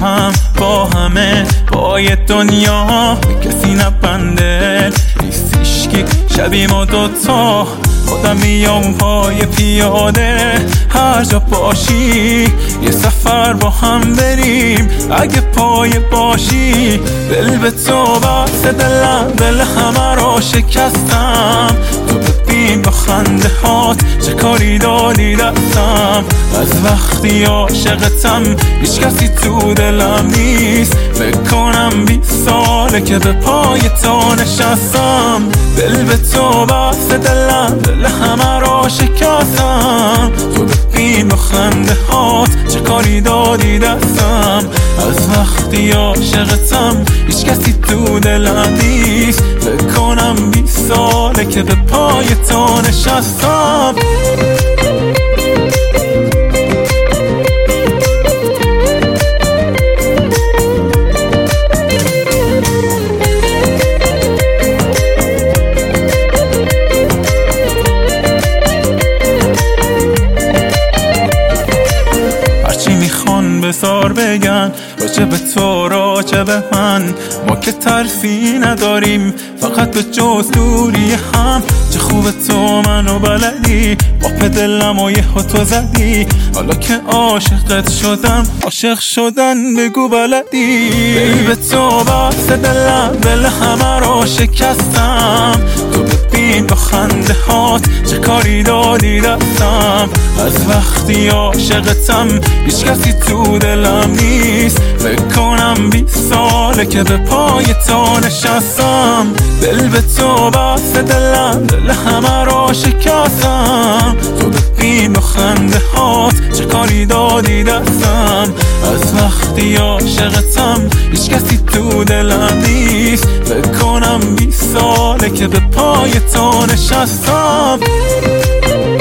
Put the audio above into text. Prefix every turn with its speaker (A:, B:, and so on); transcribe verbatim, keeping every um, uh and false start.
A: هم با همه با یه دنیا به کسی نبنده نیست هیشکی شبیه ما دوتا خودم میام پای پیاده هر جا باشی یه سفر با هم بریم اگه پای باشی دل به تو بسته دلم دل همه رو شکستم تو ببین با خنده هات چه کاری دادی دستم از وقتی عاشقتم هیچ کسی تو دلم نیست بکنم بیست ساله که به پای تو نشستم دل به تو بسته دلم دل همه را شکستم تو ببین با خنده هات چه کاری دادی دستم از وقتی عاشقتم هیچ کسی تو دلم نیست بکنم بیست ساله که به پای تو نشستم بسار بگن راجع به تو راجع به من ما که ترسی نداریم فقط به جز دوری هم چه خوبه تو منو بلدی با پدلم و یه تو زدی حالا که عاشقت شدم عاشق شدن بگو بلدی دل به تو بست دلم دل همه رو شکستم تو ببین با خنده هات چه کاری دادی دستم از وقتی عاشقتم هیچ کسی تو دلم نیست بکنم بیست ساله که به پای تو نشستم دل به تو بست دلم دل همه را شکستم تو ببین با خنده هات چه کاری دادی دستم از وقتی عاشقتم هیچ کسی تو دلم نیست بکنم بیست ساله که به پای تو نشستم